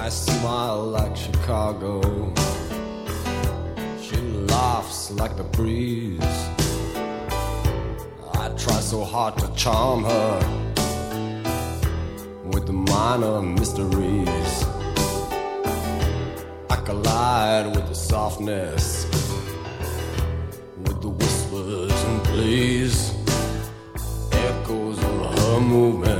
smile like Chicago. She laughs like the breeze. I try so hard to charm her with the minor mysteries. I collide with the softness, with the whispers and pleas, echoes of her movement.